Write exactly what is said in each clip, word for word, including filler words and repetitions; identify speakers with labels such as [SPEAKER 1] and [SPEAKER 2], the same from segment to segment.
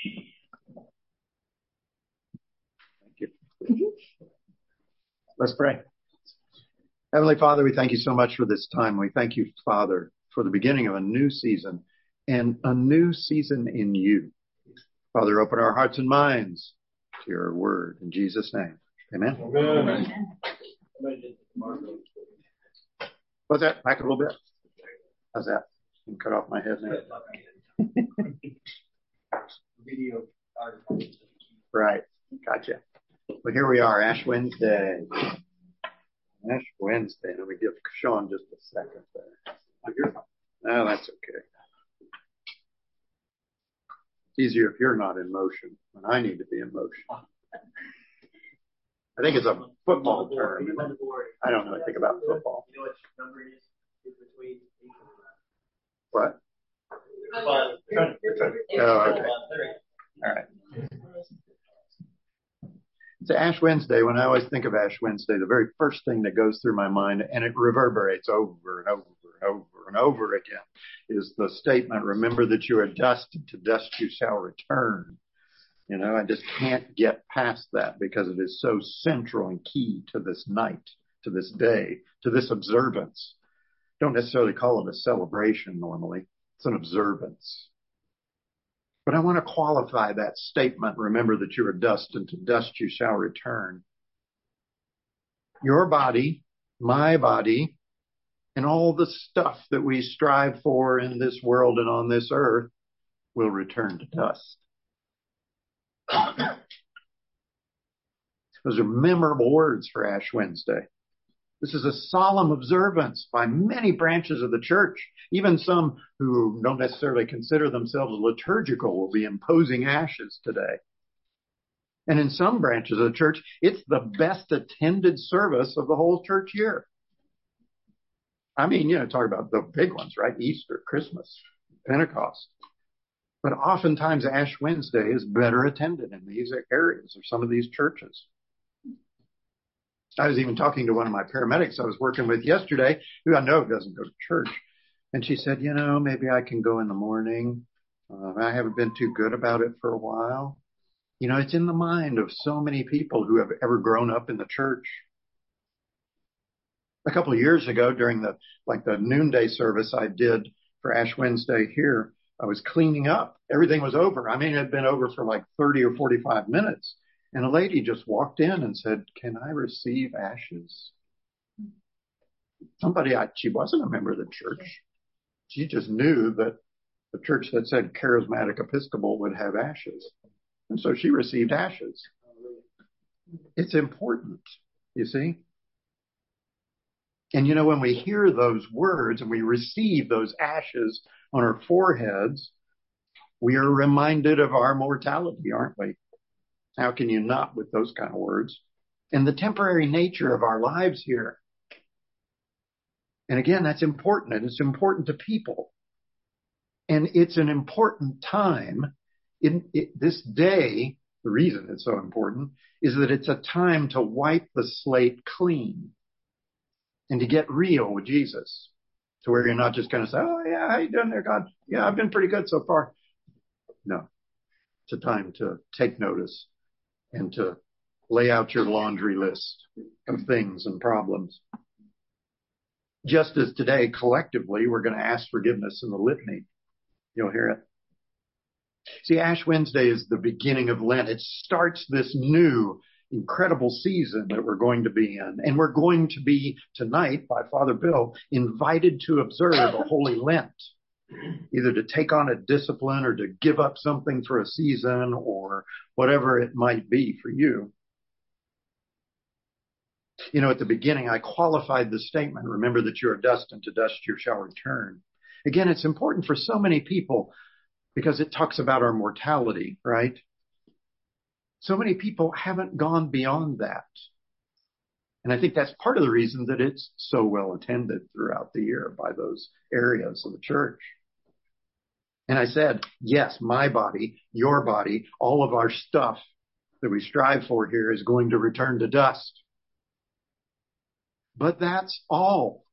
[SPEAKER 1] Thank you. Let's pray. Heavenly Father, we thank you so much for this time. We thank you, Father, for the beginning of a new season and a new season in you. Father, open our hearts and minds to your word in Jesus' name. Amen. Amen. What's that? Back a little bit. How's that? You can cut off my head now. Right. Gotcha. Well, here we are, Ash Wednesday. Ash Wednesday. Let me give Sean just a second there. Oh, that's okay. It's easier if you're not in motion when I need to be in motion. I think it's a football term. I don't know anything about football.
[SPEAKER 2] You know what number it is between?
[SPEAKER 1] What?
[SPEAKER 2] Oh,
[SPEAKER 1] okay. All right. It's Ash Wednesday. When I always think of Ash Wednesday, the very first thing that goes through my mind, and it reverberates over and over and over and over again, is the statement, remember that you are dust, and to dust you shall return. You know, I just can't get past that because it is so central and key to this night, to this day, to this observance. Don't necessarily call it a celebration normally. It's an observance. But I want to qualify that statement, remember that you are dust, and to dust you shall return. Your body, my body, and all the stuff that we strive for in this world and on this earth will return to dust. Those are memorable words for Ash Wednesday. This is a solemn observance by many branches of the church. Even some who don't necessarily consider themselves liturgical will be imposing ashes today. And in some branches of the church, it's the best attended service of the whole church year. I mean, you know, talk about the big ones, right? Easter, Christmas, Pentecost. But oftentimes Ash Wednesday is better attended in these areas of some of these churches. I was even talking to one of my paramedics I was working with yesterday, who I know doesn't go to church. And she said, you know, maybe I can go in the morning. Uh, I haven't been too good about it for a while. You know, it's in the mind of so many people who have ever grown up in the church. A couple of years ago, during the, like the noonday service I did for Ash Wednesday here, I was cleaning up. Everything was over. I mean, it had been over for like thirty or forty-five minutes. And a lady just walked in and said, can I receive ashes? Somebody, I, she wasn't a member of the church. She just knew that the church that said Charismatic Episcopal would have ashes. And so she received ashes. It's important, you see. And you know, when we hear those words and we receive those ashes on our foreheads, we are reminded of our mortality, aren't we? How can you not with those kind of words? And the temporary nature of our lives here. And again, that's important, and it's important to people. And it's an important time. In it, this day, the reason it's so important is that it's a time to wipe the slate clean and to get real with Jesus, to where you're not just going to say, oh, yeah, how you doing there, God? Yeah, I've been pretty good so far. No, it's a time to take notice and to lay out your laundry list of things and problems. Just as today, collectively, we're going to ask forgiveness in the litany. You'll hear it. See, Ash Wednesday is the beginning of Lent. It starts this new, incredible season that we're going to be in. And we're going to be, tonight, by Father Bill, invited to observe a Holy Lent. Either to take on a discipline or to give up something for a season or whatever it might be for you. You know, at the beginning, I qualified the statement, remember that you are dust and to dust you shall return. Again, it's important for so many people because it talks about our mortality, right? So many people haven't gone beyond that. And I think that's part of the reason that it's so well attended throughout the year by those areas of the church. And I said, yes, my body, your body, all of our stuff that we strive for here is going to return to dust. But that's all.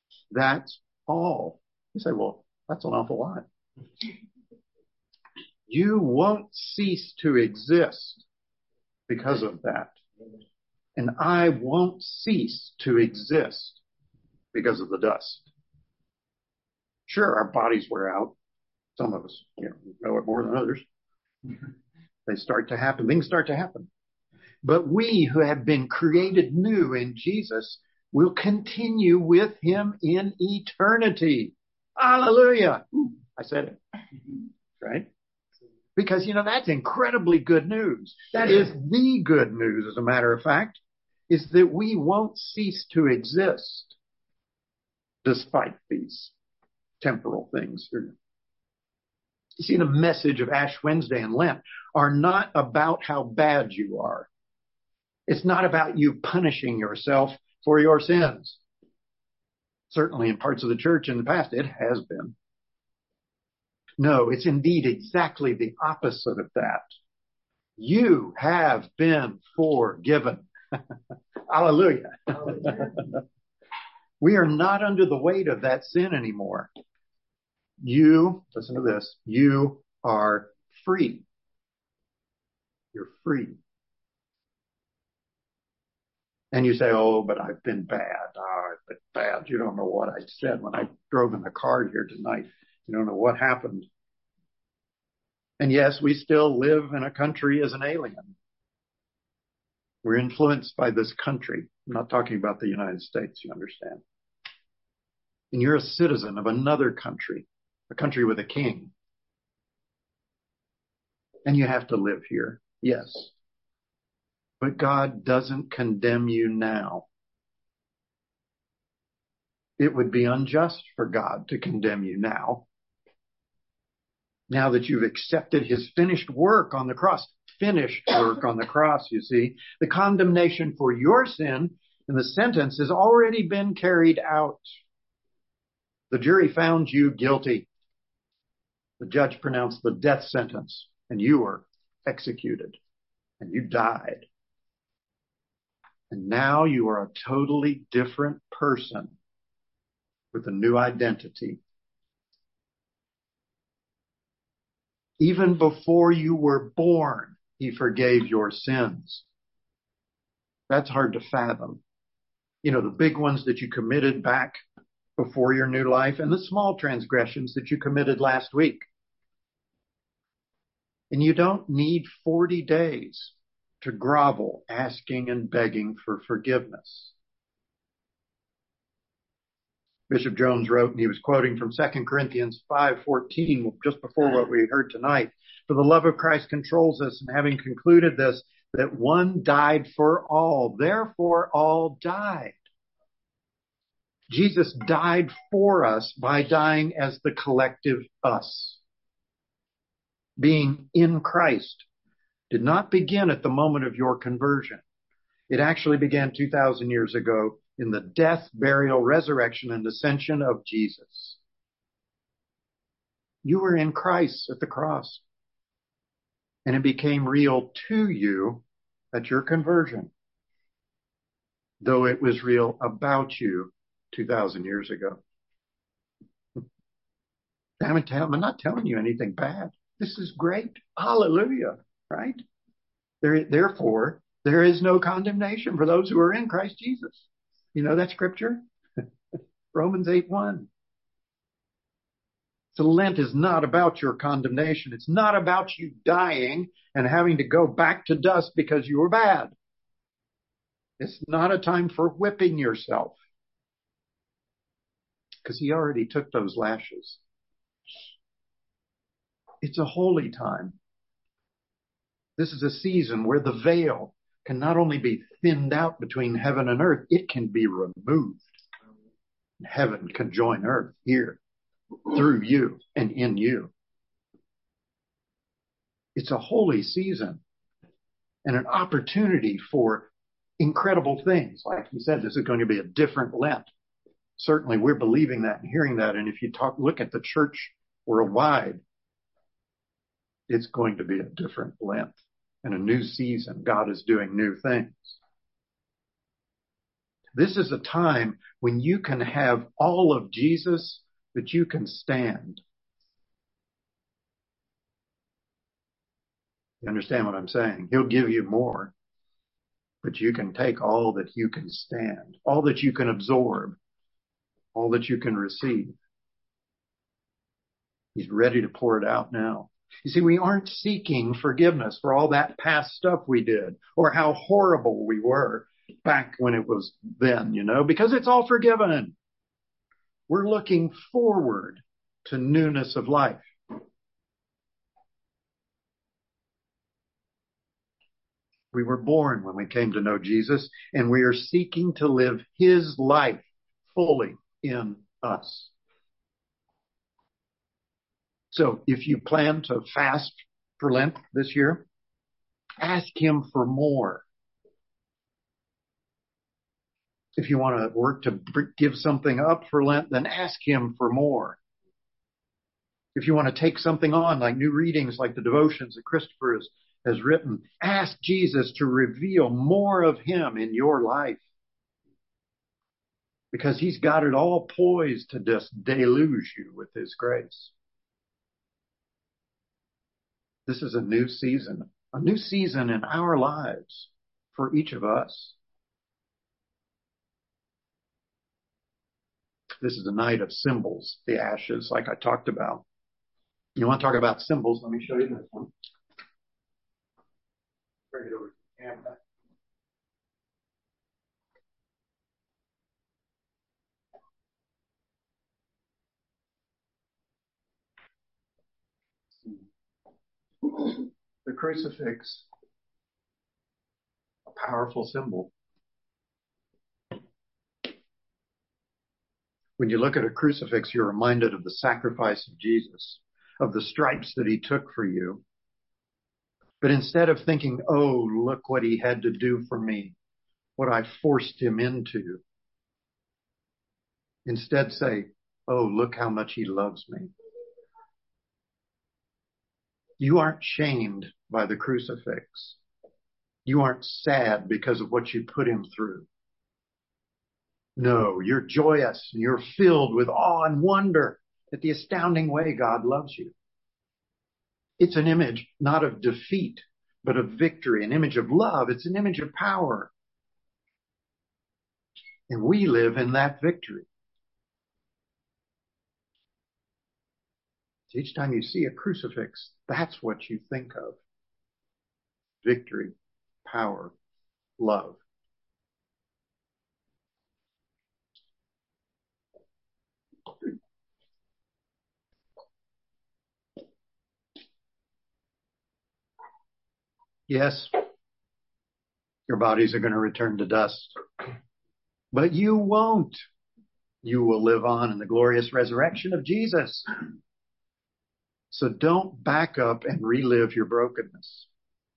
[SPEAKER 1] That's all. You say, well, that's an awful lot. You won't cease to exist because of that. And I won't cease to exist because of the dust. Sure, our bodies wear out. Some of us, you know, know it more than others. They start to happen. Things start to happen. But we who have been created new in Jesus will continue with him in eternity. Hallelujah. I said it. Right? Because, you know, that's incredibly good news. That is the good news, as a matter of fact, is that we won't cease to exist despite these temporal things. You see, the message of Ash Wednesday and Lent are not about how bad you are. It's not about you punishing yourself for your sins. Certainly in parts of the church in the past, it has been. No, it's indeed exactly the opposite of that. You have been forgiven. Hallelujah. We are not under the weight of that sin anymore. You, listen to this, you are free. You're free. And you say, oh, but I've been bad. Oh, I've been bad. You don't know what I said when I drove in the car here tonight. You don't know what happened. And yes, we still live in a country as an alien. We're influenced by this country. I'm not talking about the United States, you understand. And you're a citizen of another country, a country with a king. And you have to live here, yes. But God doesn't condemn you now. It would be unjust for God to condemn you now. Now that you've accepted his finished work on the cross, finished work on the cross, you see, the condemnation for your sin and the sentence has already been carried out. The jury found you guilty. The judge pronounced the death sentence, and you were executed, and you died. And now you are a totally different person with a new identity. Even before you were born, he forgave your sins. That's hard to fathom. You know, the big ones that you committed back before your new life and the small transgressions that you committed last week. And you don't need forty days to grovel, asking and begging for forgiveness. Bishop Jones wrote, and he was quoting from Second Corinthians five fourteen, just before what we heard tonight. For the love of Christ controls us, and having concluded this, that one died for all, therefore all died. Jesus died for us by dying as the collective us. Being in Christ did not begin at the moment of your conversion. It actually began two thousand years ago in the death, burial, resurrection, and ascension of Jesus. You were in Christ at the cross, and it became real to you at your conversion, though it was real about you two thousand years ago. I'm not telling you anything bad. This is great. Hallelujah, right? There, therefore, there is no condemnation for those who are in Christ Jesus. You know that scripture? Romans eight one. So Lent is not about your condemnation. It's not about you dying and having to go back to dust because you were bad. It's not a time for whipping yourself, because he already took those lashes. It's a holy time. This is a season where the veil can not only be thinned out between heaven and earth, it can be removed. Heaven can join earth here through you and in you. It's a holy season and an opportunity for incredible things. Like he said, this is going to be a different Lent. Certainly we're believing that and hearing that. And if you talk, look at the church worldwide, it's going to be a different Lent and a new season. God is doing new things. This is a time when you can have all of Jesus, that you can stand. You understand what I'm saying? He'll give you more, but you can take all that you can stand, all that you can absorb, all that you can receive. He's ready to pour it out now. You see, we aren't seeking forgiveness for all that past stuff we did or how horrible we were back when it was then, you know, because it's all forgiven. We're looking forward to newness of life. We were born when we came to know Jesus, and we are seeking to live his life fully in us. So if you plan to fast for Lent this year, ask him for more. If you want to work to give something up for Lent, then ask him for more. If you want to take something on, like new readings, like the devotions that Christopher has, has written, ask Jesus to reveal more of him in your life. Because he's got it all poised to just deluge you with his grace. This is a new season, a new season in our lives for each of us. This is a night of symbols, the ashes, like I talked about. You want to talk about symbols? Let me show you this one. Bring it over to the camera. The crucifix, a powerful symbol. When you look at a crucifix, you're reminded of the sacrifice of Jesus, of the stripes that he took for you. But instead of thinking, oh, look what he had to do for me, what I forced him into, instead say, oh, look how much he loves me. You aren't shamed by the crucifix. You aren't sad because of what you put him through. No, you're joyous and you're filled with awe and wonder at the astounding way God loves you. It's an image not of defeat, but of victory, an image of love. It's an image of power. And we live in that victory. So each time you see a crucifix, that's what you think of. Victory, power, love. Yes, your bodies are going to return to dust, but you won't. You will live on in the glorious resurrection of Jesus. So don't back up and relive your brokenness.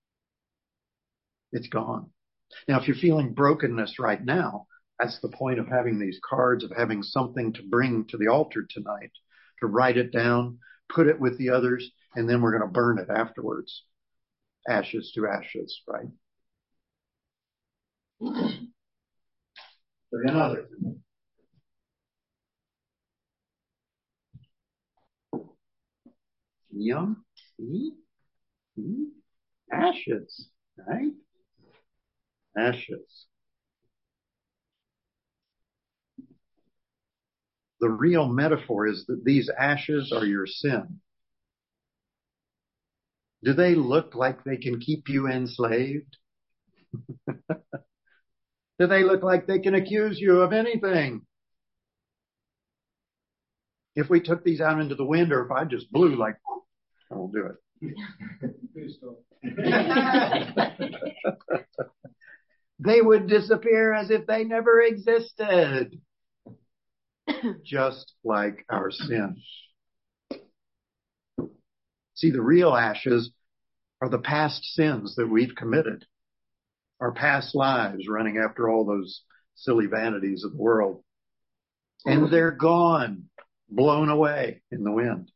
[SPEAKER 1] It's gone. Now, if you're feeling brokenness right now, that's the point of having these cards, of having something to bring to the altar tonight, to write it down, put it with the others, and then we're going to burn it afterwards. Ashes to ashes, right? So another. Yum. See? See? Ashes, right? Ashes. The real metaphor is that these ashes are your sin. Do they look like they can keep you enslaved? Do they look like they can accuse you of anything? If we took these out into the wind, or if I just blew like, I won't do it. They would disappear as if they never existed. Just like our sin. See, the real ashes are the past sins that we've committed. Our past lives running after all those silly vanities of the world. And they're gone, blown away in the wind.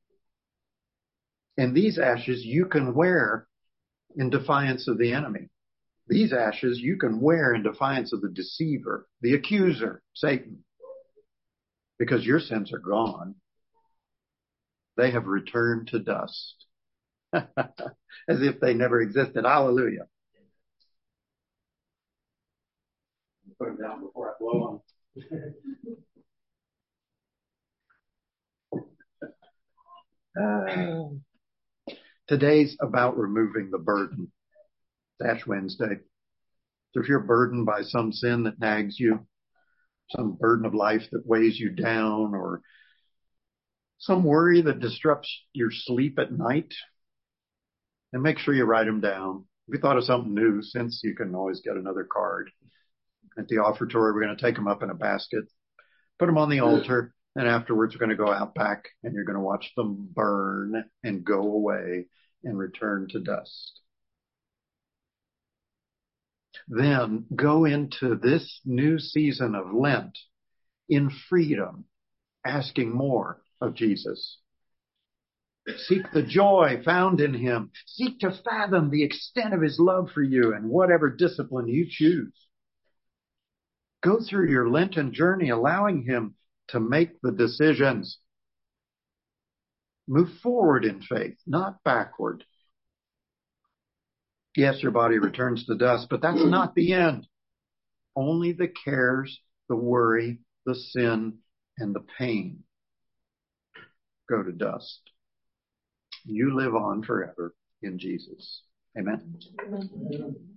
[SPEAKER 1] And these ashes you can wear in defiance of the enemy. These ashes you can wear in defiance of the deceiver, the accuser, Satan. Because your sins are gone. They have returned to dust. as if they never existed. Hallelujah. Put them down before I blow them. Uh, today's about removing the burden. It's Ash Wednesday. So if you're burdened by some sin that nags you, some burden of life that weighs you down, or some worry that disrupts your sleep at night, then make sure you write them down. If you thought of something new, since you can always get another card. At the offertory, we're going to take them up in a basket, put them on the altar, and afterwards we're going to go out back and you're going to watch them burn and go away and return to dust. Then go into this new season of Lent in freedom, asking more of Jesus. Seek the joy found in him. Seek to fathom the extent of his love for you in whatever discipline you choose. Go through your Lenten journey, allowing him to make the decisions. Move forward in faith, not backward. Yes, your body returns to dust, but that's not the end. Only the cares, the worry, the sin, and the pain go to dust. You live on forever in Jesus. Amen.
[SPEAKER 3] Amen.